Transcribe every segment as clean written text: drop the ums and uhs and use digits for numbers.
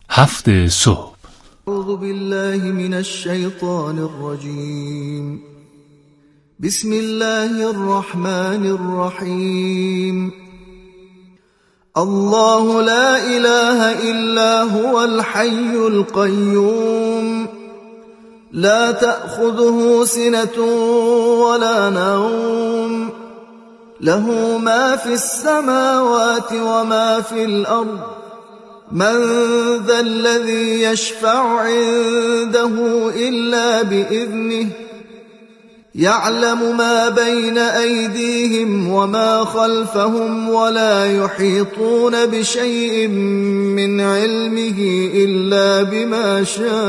7 صبح. اعوذ بالله من الشیطان الرجیم. بسم الله الرحمن الرحیم. الله لا اله الا هو الحي القيوم لا تأخذه سنة ولا نوم له ما في السماوات وما في الأرض من ذا الذي يشفع عنده إلا بإذنه يعلم ما بين أيديهم وما خلفهم ولا يحيطون بشيء من علمه إلا بما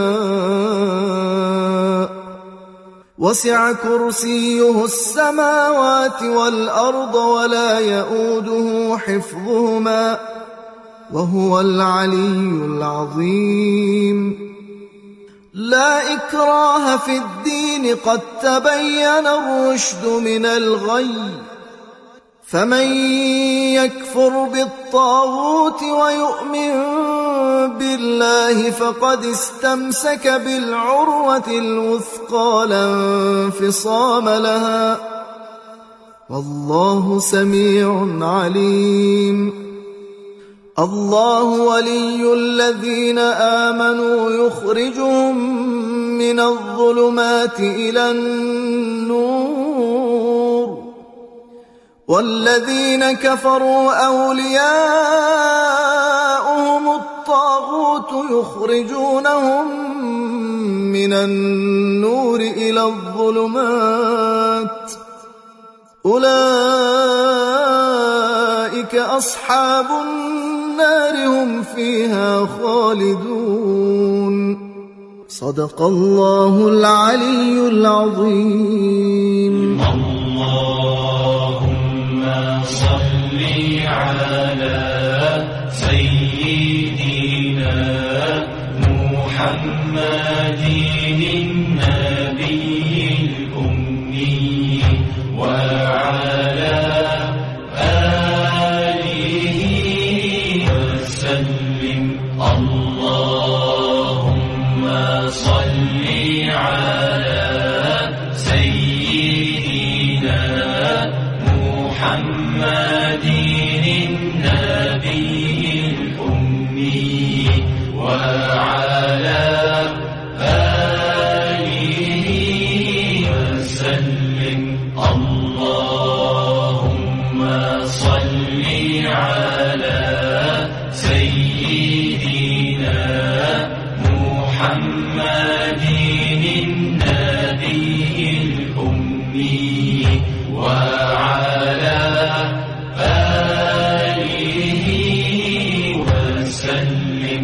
شاء وسع كرسيه السماوات والأرض ولا يؤوده حفظهما وهو العلي العظيم. لا إكراه في الدين قد تبين الرشد من الغي فمن يكفر بالطاغوت ويؤمن بالله فقد استمسك بالعروة الوثقى لا انفصام لها والله سميع عليم. الله ولي الذين آمنوا يخرجهم من الظلمات إلى النور والذين كفروا أولياؤهم الطاغوت يخرجونهم من النور إلى الظلمات أولئك أصحاب النار هم فيها خالدون. صدق الله العلي العظيم. اللهم صل على سيدنا محمد النبي الأمي وعلى اللهم صل على سيدنا محمد النبي الأمي وعلى آله وسلم. اللهم صل على سيدنا محمد النبي الأمي وعلى آله وسلم.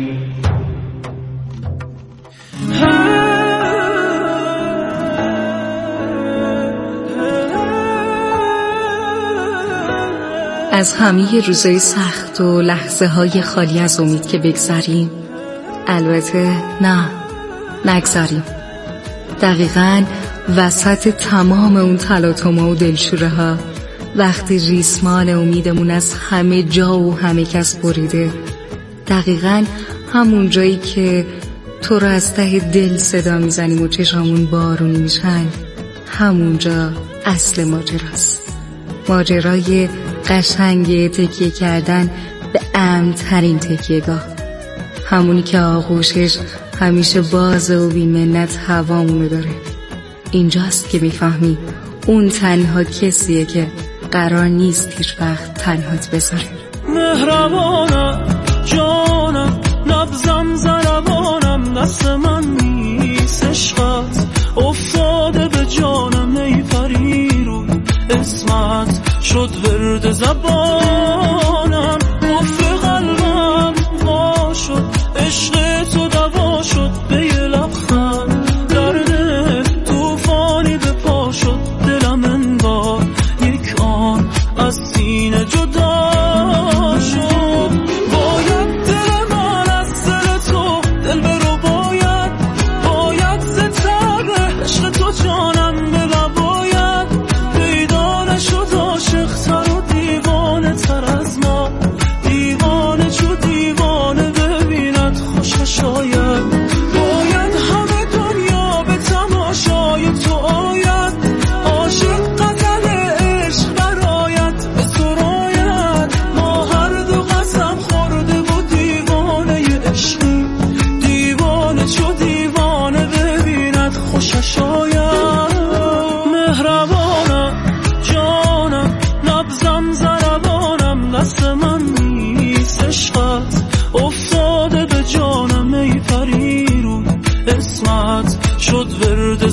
از همه روزهای سخت و لحظه های خالی از امید که بگذریم، البته نگذاریم. دقیقاً وسط تمام اون تلاطم‌ها و دلشوره ها، وقتی ریسمان امیدمون از همه جا و همه کس بریده، دقیقاً همون جایی که تو رو از ته دل صدا میزنیم و چشامون بارونی میشن، همونجا اصل ماجراست. ماجرای قشنگ تکیه کردن به امن‌ترین تکیه‌گاه، همونی که آغوشش همیشه بازه و بی‌منت هوامونو داره. اینجاست که میفهمی اون تنها کسیه که قرار نیست هیچ وقت تنهات بذاره. مهربانم جانم نبضم ضربانم دست من نیست عشقت افتاده به جانم ای پری روی اسمت شد ورد زبانم قفل قلبم وا شد عشق تو دوا شد به یه لبخند درد توفانی به پا شد دلم انگار یک آن از سینه جدا شد. باید دل من از دل تو دل برو باید زتر عشق تو جانم بلا باید پیدا نشد عاشق تر و دیوانه تر از ما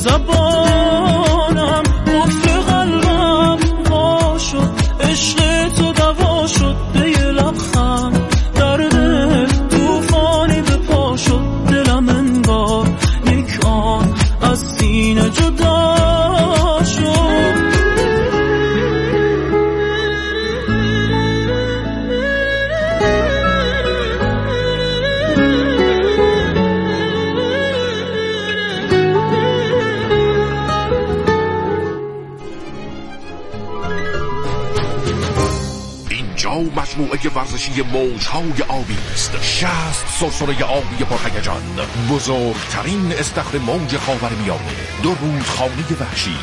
زبانم قفل قلبم وا شد، عشق تو دوا شد به یه لبخند، درد توفانی به پا شد، دلم انگار یک آن از سینه جدا شد. مجموعه ورزشی موج‌های آبی است. 60 سرسره آبی پرهیجان، بزرگترین استخر موج خاورمیانه، 2 رودخانه وحشی.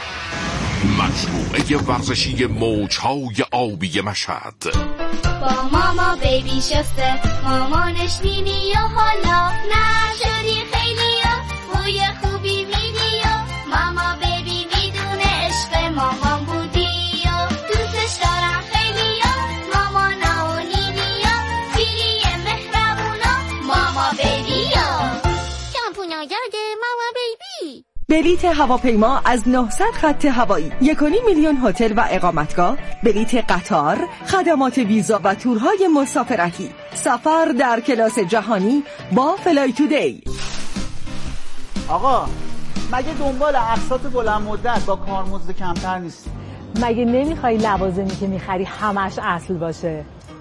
مجموعه ورزشی موج‌های آبی مشهد. با ماما بیبی شسته، مامانش نینی و حالا نشدی خیلی ها، بوی خوبی میدی و ماما بیبی میدونه عشق مامان بودی و دوستش دارم خیلی ها، مامانا و نینی ها، پیری مهربونا ماما بیبی ها، شامپونا گرده ماما بیبی. بلیت هواپیما از 900 خط هوایی، 1.5 میلیون هتل و اقامتگاه، بلیت قطار، خدمات ویزا و تورهای مسافرتی، سفر در کلاس جهانی با فلای تودی. آقا مگه دنبال اقساط بلند مدت با کارمزد کمتر نیستی؟ مگه نمیخوای لوازمی که میخری همش اصل باشه؟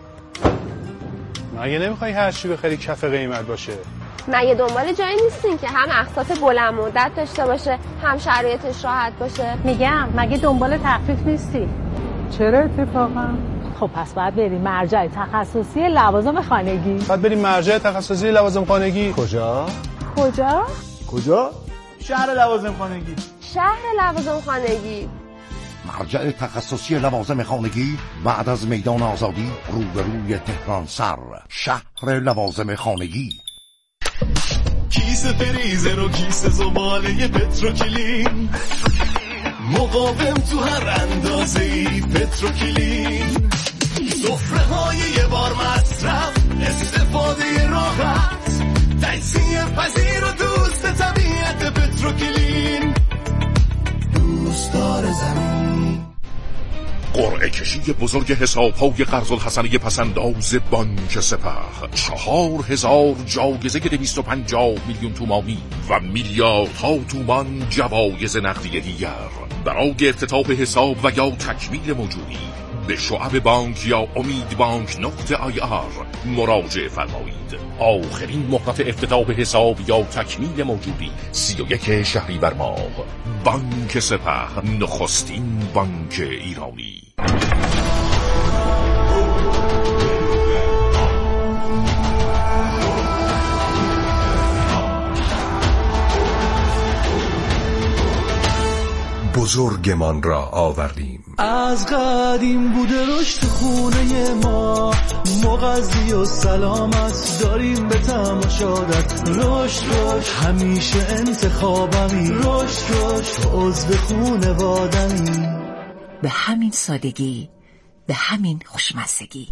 مگه نمیخوای هر چی بخری کف قیمت باشه؟ مگه دنبال جایی نیستین که هم اقساط بلند مدت داشته باشه، هم شرایطش راحت باشه؟ میگم مگه دنبال تخفیف نیستی؟ چرا اتفاقا؟ خب پس باید بریم مرجع تخصصی لوازم خانگی. باید بریم مرجع تخصصی لوازم خانگی. کجا؟ شهر لوازم خانگی. شهر لوازم خانگی. مرجع تخصصی لوازم خانگی بعد از میدان آزادی روبروی تهران سر، شهر لوازم خانگی. کیسه فریزر و کیسه زباله پتروکلین، مقاوم تو هر اندازه‌ای پتروکلین، سفره های یه بار مصرف، استفاده راحت، تجزیه پذیر و دوست طبیعت پتروکلین، دوستدار زمین. قرعه کشی بزرگ حساب‌های قرض الحسنه پسنداز بانک سپه، 4000 جایزه 250 میلیون تومانی و میلیاردها تومان جوایز نقدی دیگر. برای افتتاح حساب و یا تکمیل موجودی به شعب بانک یا امیدبانک.ir مراجعه فرمایید. آخرین مهلت افتتاح حساب یا تکمیل موجودی 31 شهریور ماه. بانک سپه، نخستین بانک ایرانی. بزرگمان را آوردیم. از قدیم بوده رشد خونه ما، مغذی و سلامت داریم به تماشادت. رشد همیشه انتخابمی، رشد عضو خونوادمی. به همین سادگی، به همین خوشمزگی.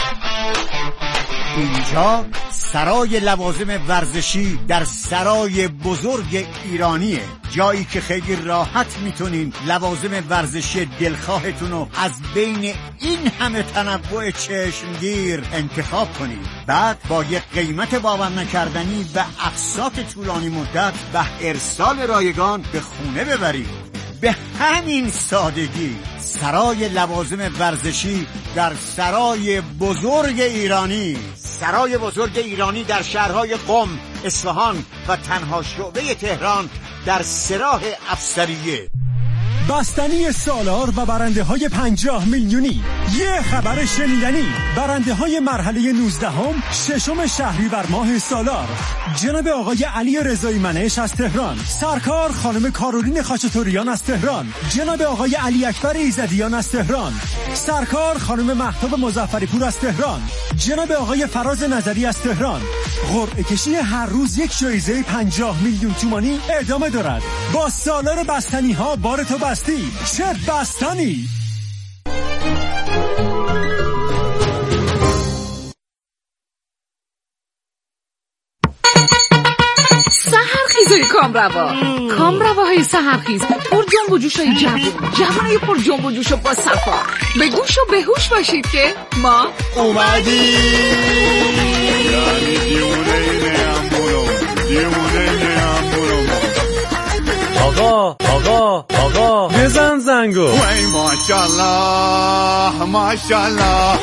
اینجا سرای لوازم ورزشی در سرای بزرگ ایرانیه، جایی که خیلی راحت میتونین لوازم ورزشی دلخواهتون رو از بین این همه تنوع چشمگیر انتخاب کنید. بعد با یک قیمت باور نکردنی و اقساط طولانی مدت و ارسال رایگان به خونه ببرید. به همین سادگی سرای لوازم ورزشی در سرای بزرگ ایرانی. سرای بزرگ ایرانی در شهرهای قم، اصفهان و تنها شعبه تهران در سراح افسریه. بستنی سالار و برنده های 50 میلیونی. یه خبر شنیدنی، برنده های مرحله 19 ششم شهریور ماه سالار: جناب آقای علی رضایی منش از تهران، سرکار خانم کارولین خاچاتوریان از تهران، جناب آقای علی اکبر ایزدیان از تهران، سرکار خانم مهتاب مظفریپور از تهران، جناب آقای فراز نظری از تهران. قرعه کشی هر روز یک جایزه 50 میلیون تومانی ادامه دارد. با سالار بستنی ها بار تو بستی، چه بستنی! سحرخیز غذای کامرواهای سحرخیز پر جنب و جوشای جوانای پر جنب و جوش و با صفا. به گوش و به هوش باشید که ما آقا بزن زنگو. وای ماشاءالله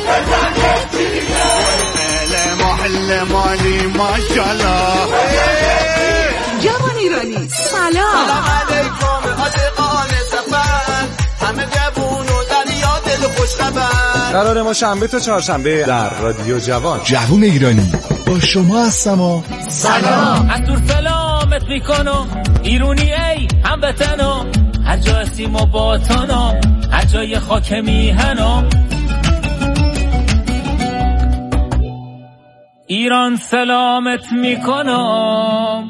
محل مالی ماشاءالله. جوان ایرانی سلام علیکم عاشقان سفر، همه جوون و دریا دل خوش خبر. قرار ما شنبه تا چهارشنبه در رادیو جوون ایرانی با شما هستم. سلام از دور سلامت میکنم ایرونی ای هموطنم، هر جا هستیم و باطنم، هر جای خاک میهنم. ایران سلامت میکنم.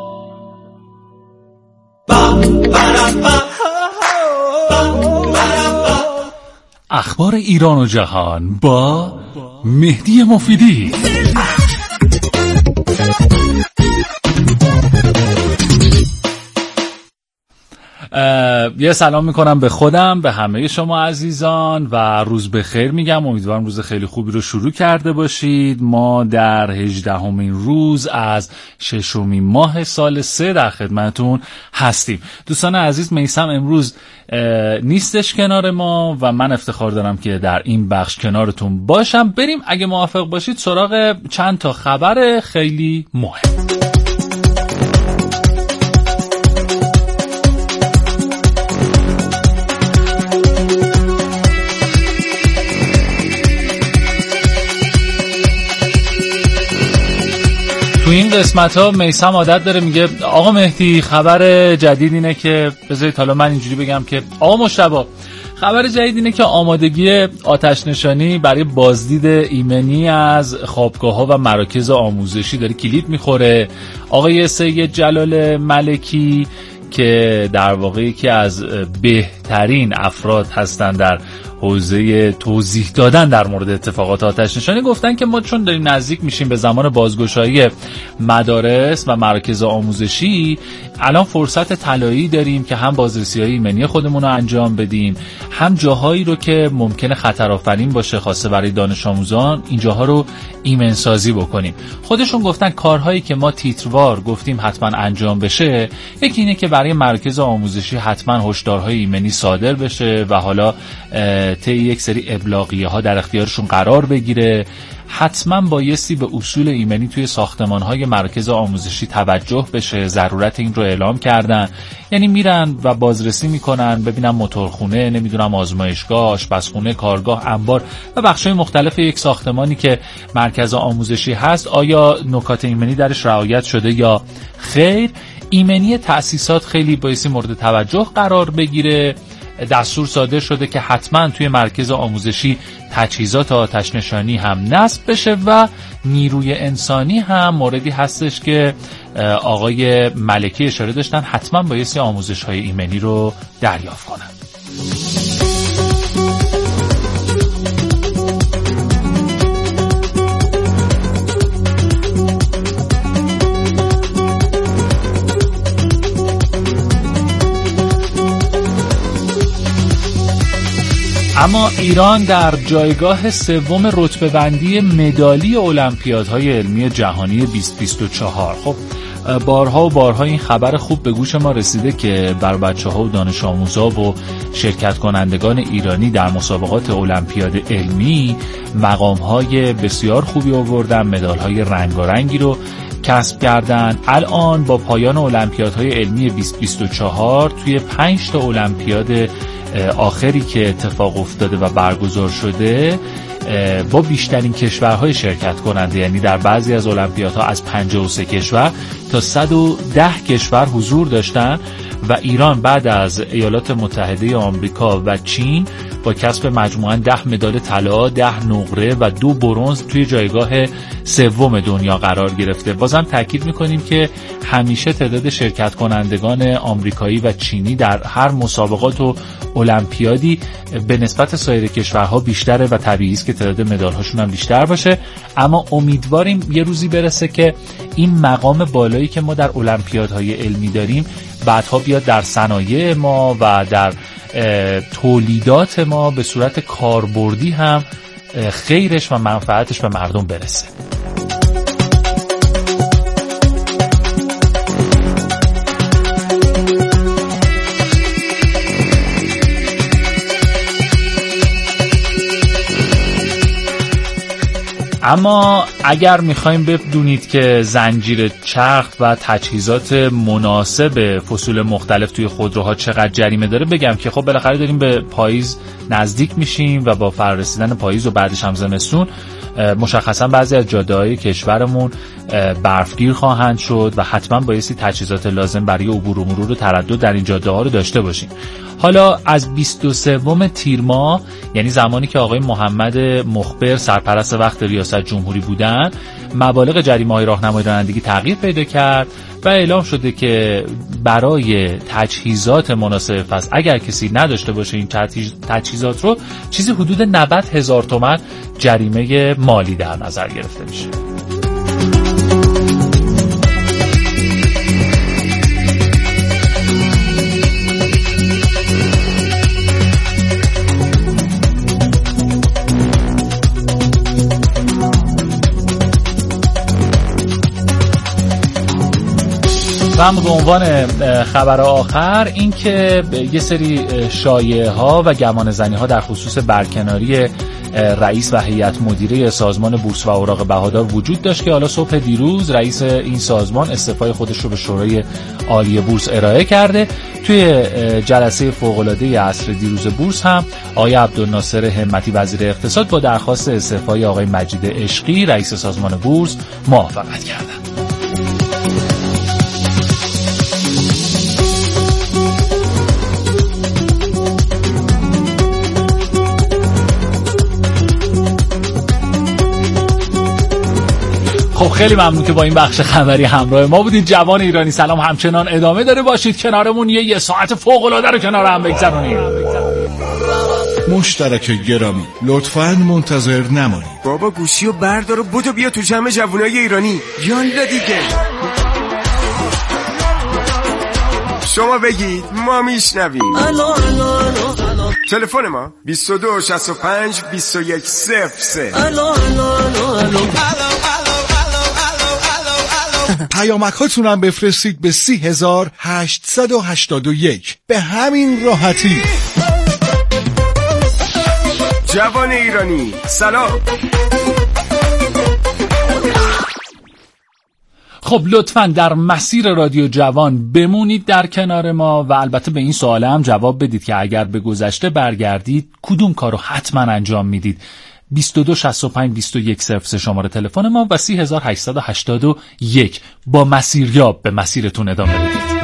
اخبار ایران و جهان با مهدی مفیدی. یه سلام میکنم به خودم، به همه شما عزیزان و روز بخیر میگم. امیدوارم روز خیلی خوبی رو شروع کرده باشید. ما در 18مین روز از 6مین ماه سال 3 در خدمتون هستیم. دوستان عزیز، میثم امروز نیستش کنار ما و من افتخار دارم که در این بخش کنارتون باشم. بریم اگه موافق باشید سراغ چند تا خبر خیلی مهم. تو این قسمت ها میثم عادت داره میگه آقا مهدی خبر جدید اینه که، بذارید حالا من اینجوری بگم که آقا مجتبی خبر جدید اینه که آمادگی آتش نشانی برای بازدید ایمنی از خوابگاه‌ها و مراکز آموزشی داره کلید میخوره. آقای سید جلال ملکی که در واقع یکی از بهترین افراد هستن در حوزه توضیح دادن در مورد اتفاقات آتش نشانی، گفتن که ما چون داریم نزدیک میشیم به زمان بازگشایی مدارس و مراکز آموزشی، الان فرصت طلایی داریم که هم بازرسی‌های ایمنی خودمون رو انجام بدیم، هم جاهایی رو که ممکنه خطرآفرین باشه خاصه برای دانش آموزان این جاها رو ایمن سازی بکنیم. خودشون گفتن کارهایی که ما تیتروار گفتیم حتما انجام بشه، یکی اینه که برای مراکز آموزشی حتما هشدارهای ایمنی صادر بشه و حالا طی یک سری ابلاغیه ها در اختیارشون قرار بگیره. حتما بایستی به اصول ایمنی توی ساختمان‌های مراکز آموزشی توجه بشه. ضرورت این رو اعلام کردن، یعنی میرن و بازرسی میکنن ببینن موتورخونه، نمیدونم آزمایشگاه، آشپزخونه، کارگاه، انبار و بخش‌های مختلف یک ساختمانی که مرکز آموزشی هست آیا نکات ایمنی درش رعایت شده یا خیر. ایمنی تأسیسات خیلی بایستی مورد توجه قرار بگیره. دستور صادر شده که حتما توی مرکز آموزشی تجهیزات آتش نشانی هم نصب بشه و نیروی انسانی هم موردی هستش که آقای ملکی اشاره داشتن حتما بایستی آموزش‌های ایمنی رو دریافت کنن. اما ایران در جایگاه سوم رتبه‌بندی مدالی المپیادهای علمی جهانی 2024. خب بارها و بارها این خبر خوب به گوش ما رسیده که بر بچه‌ها و دانش آموزا و شرکت کنندگان ایرانی در مسابقات المپیاد علمی مقام‌های بسیار خوبی آوردن، مدال‌های رنگارنگی رو کسب کردن. الان با پایان المپیادهای علمی 2024 توی 5 تا المپیاد آخری که اتفاق افتاده و برگزار شده با بیشترین کشورهای شرکت کننده، یعنی در بعضی از المپیادها از 53 کشور تا 110 کشور حضور داشتن و ایران بعد از ایالات متحده آمریکا و چین با کسب مجموعاً 10 مدال طلا، 10 نقره و 2 برنز توی جایگاه سوم دنیا قرار گرفته. بازم تاکید می‌کنیم که همیشه تعداد شرکت کنندگان آمریکایی و چینی در هر مسابقات و المپیادی به نسبت سایر کشورها بیشتره و طبیعی است که تعداد مدال‌هاشون هم بیشتر باشه. اما امیدواریم یه روزی برسه که این مقام بالایی که ما در المپیادهای علمی داریم بعدها بیاد در صنایع ما و در تولیدات ما به صورت کاربردی هم خیرش و منفعتش به مردم برسه. اما اگر میخوایم بدونید که زنجیره چرخ و تجهیزات مناسب فصول مختلف توی خودروها چقدر جریمه داره، بگم که خب بالاخره داریم به پاییز نزدیک میشیم و با فرارسیدن پاییز و بعدش هم زمستون مشخصا بعضی از جاده‌های کشورمون برفگیر خواهند شد و حتما بایستی تجهیزات لازم برای عبور و مرور و تردد در این جاده‌ها رو داشته باشیم. حالا از 23 تیر ماه، یعنی زمانی که آقای محمد مخبر سرپرست وقت ریاست جمهوری بودن، مبالغ جریمه‌های راهنمایی رانندگی تغییر پیدا کرد و اعلام شده که برای تجهیزات مناسب فصل اگر کسی نداشته باشه این تجهیزات رو، چیزی حدود 90,000 تومان جریمه مالی در نظر گرفته میشه. و هم به عنوان خبر آخر این که یه سری شایعه ها و گمان زنی ها در خصوص برکناری رئیس و هیئت مدیره سازمان بورس و اوراق بهادار وجود داشت که حالا صبح دیروز رئیس این سازمان استعفای خودش رو به شورای عالی بورس ارائه کرده. توی جلسه فوق‌العاده عصر دیروز بورس هم آقای عبدالناصر همتی وزیر اقتصاد با درخواست استعفای آقای مجید عشقی رئیس سازمان بورس موافقت کردند. خب خیلی ممنون که با این بخش خبری همراه ما بودید. جوان ایرانی سلام همچنان ادامه داره، باشید کنارمون یه ساعت فوق‌العاده رو کنار هم بگذرونیم. مشترک گرامی لطفاً منتظر نمانید. بابا گوشی و بردار و بودو بیا تو جمع جوانای ایرانی. یالا دیگه شما بگید ما میشنویم. تلفن ما 22 65 21 03. پیامک هاتون هم بفرستید به 30,881. به همین راحتی. جوان ایرانی سلام. خب لطفاً در مسیر رادیو جوان بمونید در کنار ما و البته به این سوال هم جواب بدید که اگر به گذشته برگردید کدوم کارو حتما انجام میدید. 22 65 21 03 شماره تلفن ما و 30,881. با مسیریاب به مسیرتون ادامه بدید.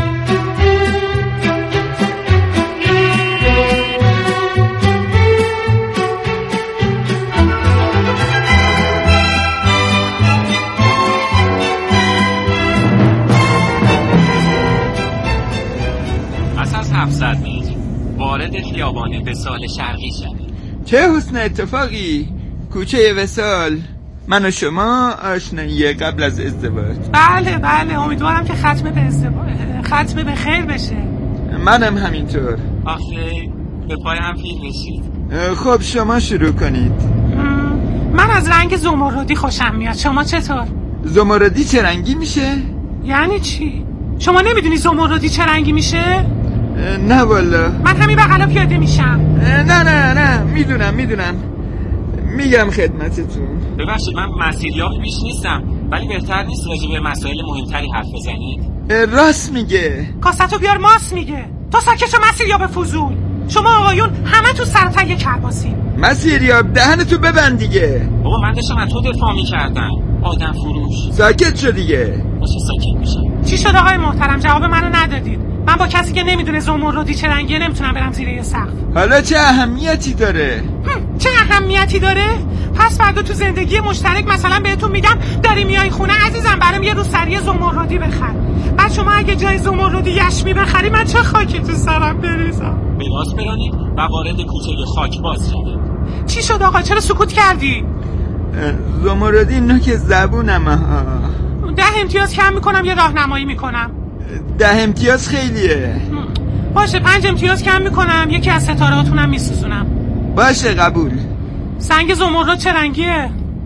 پس از 700 متر وارد خیابان وصال شرقی شوید. چه حسن اتفاقی، کوچه وصال. من و شما آشنایی قبل از ازدواج. بله امیدوارم که ختم به خیر بشه. منم همینطور. آخه به پای هم پیر بشید. خب شما شروع کنید. من از رنگ زمردی خوشم میاد، شما چطور؟ زمردی چه رنگی میشه؟ یعنی چی؟ شما نمیدونی زمردی چه رنگی میشه؟ نه والا. من همین بغلا پیاده میشم. نه میدونم میگم خدمتتون. ببخشید من مسیریاب بیش نیستم، ولی بهتر نیست راجع به مسائل مهمتری حرف بزنید؟ راست میگه. کاستو بیار ماست میگه. تو ساکت مسیریاب فضول. شما آقایون همه تو سرتای کرباسین. مسیریاب دهنتو ببند دیگه. بابا من داشتم از تو دفاع میکردم. آدم فروش. ساکت شو دیگه. باشه ساکت میشم. چی شد آقای محترم؟ جواب منو ندادید. من با کسی که نمیدونه زمردی چه رنگیه نمیتونم برم زیر یه سقف. حالا چه اهمیتی داره؟ چه اهمیتی داره؟ پس فردا تو زندگی مشترک مثلا بهتون میگم داری میای خونه عزیزم برام یه روسری زمردی بخر. بعد شما اگه جای زمردی یشمی بخری من چه خاکی تو سرم بریزم؟ به راست برانید و وارد کوچه خاک باز شدید. چی شد آقا؟ چرا سکوت کردی؟ زمردی نوک زبونم. 10 امتیاز کم میکنم یه راهنمایی میکنم. 10 امتیاز خیلیه. باشه 5 امتیاز کم میکنم یکی از ستارهاتونم میسوزونم. باشه قبول. سنگ زمرد چه رنگیه؟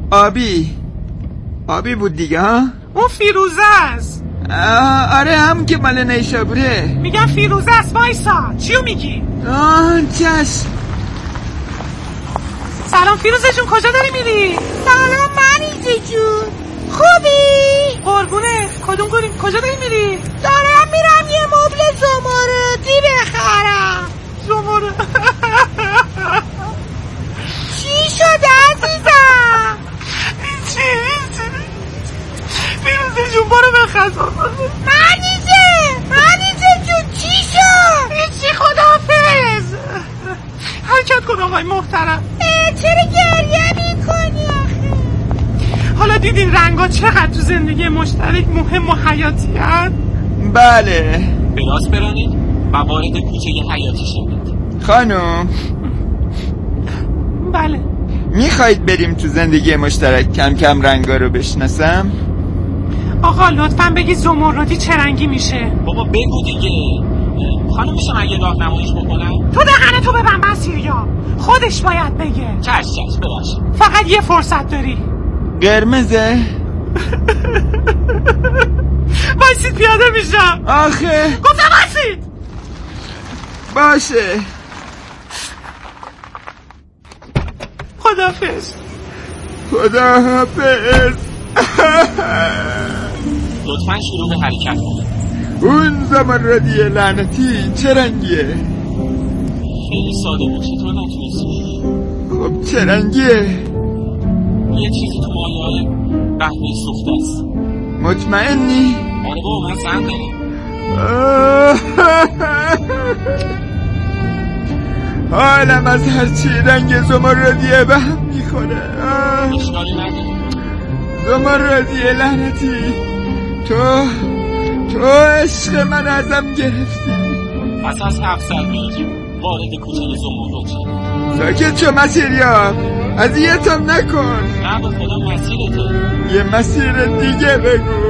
آبی بود دیگه ها؟ اون فیروزه است. آره هم که مال نیشابوره. میگم فیروزه است. وایسا چیو میگی؟ چشم. سلام فیروزه جون کجا داری میری؟ سلام منیزه جون خوبی؟ قربونه کجا داری میری؟ دارم میرم یه مبل زمردی بخرم. زمرد چی شده عزیزم؟ چی؟ فیروزه جون برو بخر زمرد. منیزه جون چی شد؟ هیچی خداحافظ. حرکت کن آقای محترم. چرا گریه میکنی آخه؟ حالا دیدین رنگا چقدر تو زندگی مشترک مهم و حیاتی هست؟ بله. به راست برانید و وارد کوچه حیاتی شدید. خانم بله. میخواید بریم تو زندگی مشترک کم کم رنگا رو بشناسم؟ آقا لطفاً بگی زمردی چه رنگی میشه؟ بابا بگو دیگه. خانم میشه من یه راهنماییش بکنم؟ تو دهنتو ببند مسیریا. خودش باید بگه. چش ببخشید. فقط یه فرصت داری. قرمزه؟ بایستید پیاده میشم. آخه گفتم بایستید. باشه. خداحافظ. لطفاً شروع به حرکت کنید. اون زمردی لعنتی چه رنگیه؟ خیلی ساده بود چطور نتونستی؟ خب چه رنگیه؟ یه چیزی تو مایه‌های قهوه‌ای سوخته است. مطمئنی؟ آره بابا من زن دارم. حالم از هرچی رنگ زمردیه به هم میخوره. اشکالی نداره. زمردی لعنتی تو عشق من ازم گرفتی. پس از 700 متر وارد کوچه زمرد شد. ساکت شو مسیریاب. اذیتم نکن. نه به خدا مسیرته. یه مسیر دیگه بگو.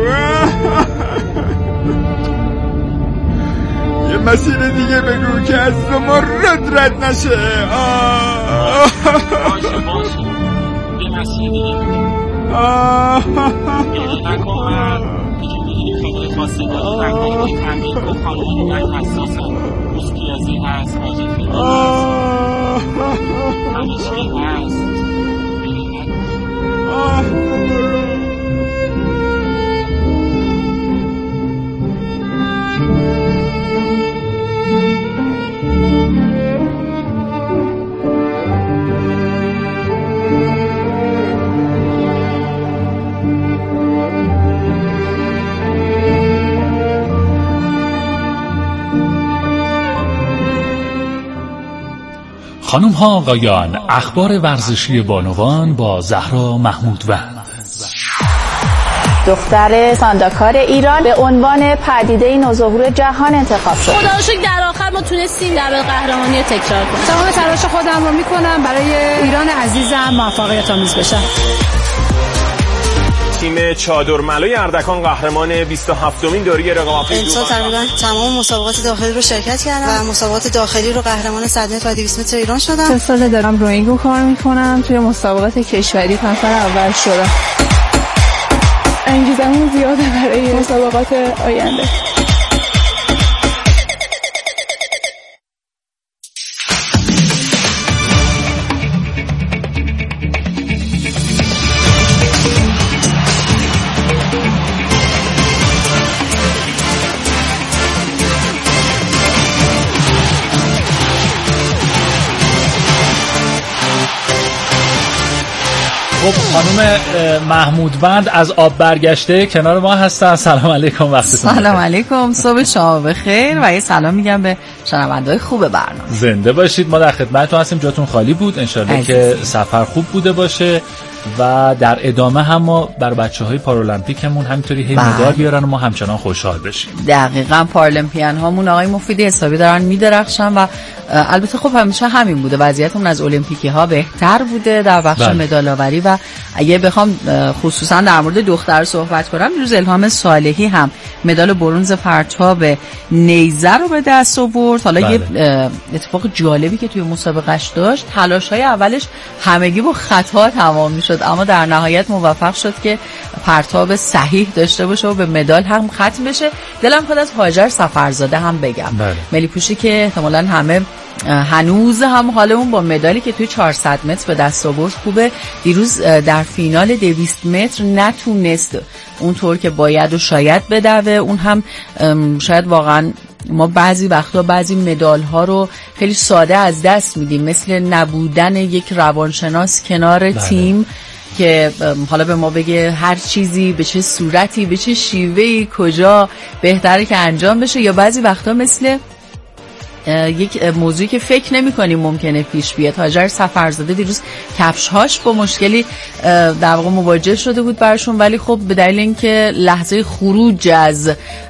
یه مسیر دیگه بگو که از زمرد رد نشه. باشه یه مسیر دیگه بگو. گریه نکن من که میدونی خیلی خواستگاری رنگانی که تنبیل کن خانمان رنگ حساسم. روز پیازی هست حاجی خیلی هست همیشگی هست. گریه نکن. خانم ها آقایان، اخبار ورزشی بانوان با زهرا محمودوند. دختر سانداکار ایران به عنوان پدیده نوظهور جهان انتخاب شد. خدا رو شکر در آخر ما تونستیم در قهرمانی تکرار کنیم. تمام تلاش خودم رو میکنم برای ایران عزیزم موفقیت آمیز بشم. تیم چادرملای اردکان قهرمان 27مین دوره رقابت امسال تقریبا تمام مسابقات داخلی رو شرکت کردم و مسابقات داخلی رو قهرمان 100 متر و 200 متر ایران شدم. 3 سال دارم روینگ رو کار میکنم. توی مسابقات کشوری نفر اول شدم. انگیزمون زیاده برای مسابقات آینده. خب خانم محمودوند از آب برگشته کنار ما هستن. سلام علیکم، وقتتون بخیر. سلام علیکم، صبح شما بخیر و یه سلام میگم به شنونده‌های خوب برنامه. زنده باشید، ما در خدمتتون هستیم. جاتون خالی بود، انشالله که سفر خوب بوده باشه و در ادامه هم ما بر بچه‌های پارالمپیکمون همینطوری هی مدال بیارن و ما همچنان خوشحال بشیم. دقیقاً پارالمپیان هامون آقای مفیدی حسابی دارن میدرخشن و البته خب همیشه همین بوده، وضعیتمون از المپیکی ها بهتر بوده در بخش مدال آوری. و اگه بخوام خصوصا در مورد دختر صحبت کنم، امروز الهام صالحی هم مدال برنز پرتاب نیزه رو به دست آورد. حالا یه اتفاق جالبی که توی مسابقهش داشت، تلاش‌های اولش همگی با خطا تمام می‌شد، اما در نهایت موفق شد که پرتاب صحیح داشته باشه و به مدال هم ختم بشه. دلم خواهد از هاجر سفرزاده هم بگم، ملی پوشی که احتمالاً همه هنوز هم حالمون با مدالی که توی 400 متر به دست آورد خوبه. دیروز در فینال 200 متر نتونست اونطور که باید و شاید بدوه. اون هم شاید واقعا ما بعضی وقتا بعضی مدال ها رو خیلی ساده از دست میدیم، مثل نبودن یک روانشناس کنار تیم که حالا به ما بگه هر چیزی به چه صورتی به چه شیوهی کجا بهتره که انجام بشه، یا بعضی وقتا مثل یک موضوعی که فکر نمی‌کنیم ممکنه پیش بیاد. هاجر سفرزاده دیروز کفش‌هاش با مشکلی در واقع مواجه شده بود براشون، ولی خب به دلیل اینکه لحظه خروج از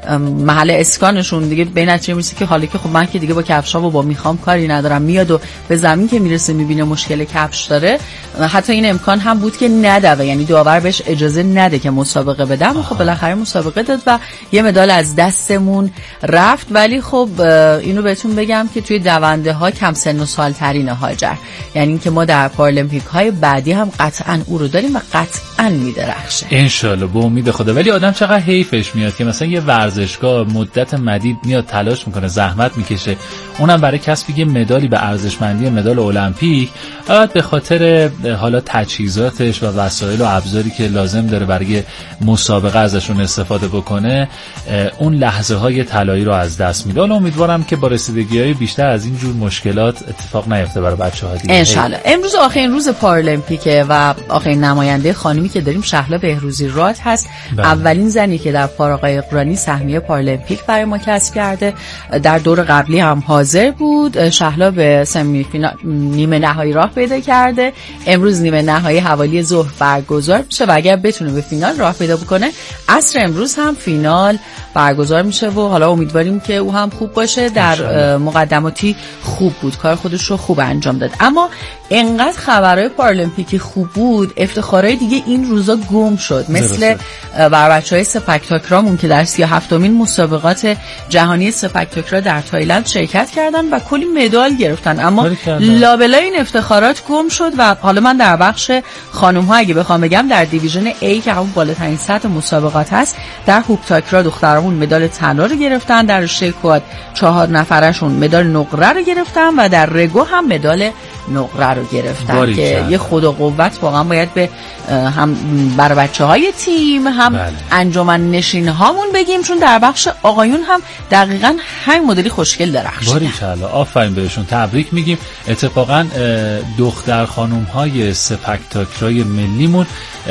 محل اسکانشون دیگه به نتیجه میرسه که حالا که خب من که دیگه با کفش‌ها و با میخوام کاری ندارم، میاد و به زمین که میرسه میبینه مشکل کفش داره، حتی این امکان هم بود که ندوه، یعنی داور بهش اجازه نده که مسابقه بده. اما خب بالاخره مسابقه داد و یه مدال از دستمون رفت. ولی خب اینو بهتون بگم که توی دونده ها کم سن و سال ترین هاجر، یعنی اینکه ما در پارالمپیک های بعدی هم قطعا او رو داریم و قطعا میدرخشه ان شاءالله به امید خدا. ولی آدم چقدر حیفش میاد که مثلا یه ورزشگاه مدت مدید میاد تلاش میکنه، زحمت میکشه، اونم برای کسب یه مدالی به ارزشمندی مدال المپیک، بعد به خاطر حالا تجهیزاتش و وسایل و ابزاری که لازم داره برای مسابقه ازشون استفاده بکنه، اون لحظه های طلایی رو از دست میده. امیدوارم که با رسیدگی‌های بیشتر از این جور مشکلات اتفاق نیفته برای بچه‌ها دیگه ان شاءالله. امروز آخرین روز پارالمپیکه و آخرین نماینده خانمی که داریم شهلا بهروزی راد هست. اولین زنی که در پاراغای اقرانی سهمیه پارالمپیک برای ما کسب کرده. در دور قبلی هم حاضر بود. شهلا به سمی فینال نیمه نهایی راه پیدا کرده. امروز نیمه نهایی حوالی ظهر برگزار میشه و اگر بتونه به فینال راه پیدا بکنه عصر امروز هم فینال برگزار میشه و حالا امیدواریم که او هم خوب باشه. در مقدماتی خوب بود، کار خودش رو خوب انجام داد. اما انقدر خبرهای پارالمپیکی خوب بود، افتخارهای دیگه این روزا گم شد، مثل بر بچهای سپک تاکرامون که در 37مین مسابقات جهانی سپک تاکرا در تایلند شرکت کردن و کلی مدال گرفتن، اما لابلای این افتخارات گم شد. و حالا من در بخش خانم ها اگه بخوام بگم، در دیویژن A که همون بالاترین سطح مسابقات هست، در هوپ تاکرا دخترامون مدال طلا رو گرفتن، در رشته کواد 4 نفرشون مدال نقره رو گرفتن و در رگو هم مدال نقره رو گرفتن که یه خود و قوت واقعا باید به هم بر بچه‌های تیم هم انجمن نشین هامون بگیم، چون در بخش آقایون هم دقیقاً همین مدلی خوشگل درخشیدن. باریکلا، آفرین بهشون، تبریک میگیم. اتفاقا دختر خانم های سپک تاکرای ملیمون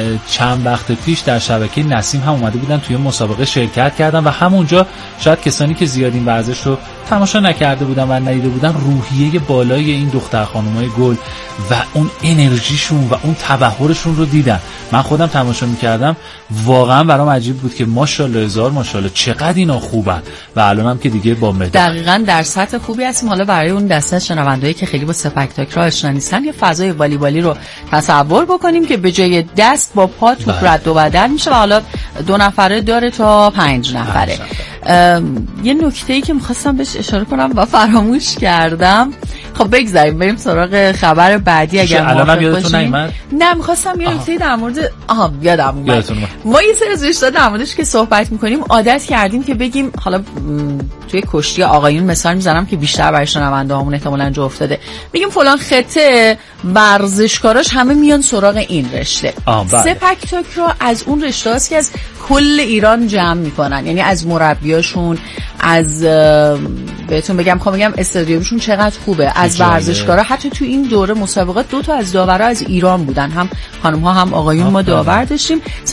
چند وقت پیش در شبکه نسیم هم اومده بودن توی مسابقه شرکت کردن و همونجا شاید کسانی که زیاد این ورزش رو تماشا نکرده بودن و ندیده بودن روحیه بالای این دختر خانم‌های گل و اون انرژیشون و اون تبحرشون رو دیدن. من خودم تماشا می‌کردم، واقعا برام عجیب بود که ماشاءالله هزار ماشاءالله چقدر اینا خوبن و الانم که دیگه با مدال دقیقاً در سطح خوبی هستیم. حالا برای اون دسته شنوندهایی که خیلی با سپک تاکرا آشنا نیستن، یه فضای والیبالی رو تصور بکنیم که به جای دست با پا توپ رد و بدل میشه و حالا 2 نفره داره تا 5 نفره. یه نکته‌ای که می‌خواستم بهش اشاره کنم و فراموش کردم. خب بگذاریم بریم سراغ خبر بعدی اگر موافق باشین. نه می‌خواستم یه نکته در مورد یادم اومد. ما یه سری از رشته‌ها در موردش که صحبت می‌کنیم عادت کردیم که بگیم، حالا توی کشتی آقایون مثال می‌زنم که بیشتر برای شنونده‌هامون احتمالاً جا افتاده، میگیم فلان خطه ورزشکاراش همه میان سراغ این رشته. سپک تاکرا از اون رشته‌هاست که از کل ایران جمع می‌کنن، یعنی از مربیاشون، از بهتون بگم استادیومشون چقدر خوبه. از ورزشکارا حتی تو این دوره مسابقات 2 تا از داورا از ایران بودن، هم خانم ها هم آقایون. ما داور داشتیم.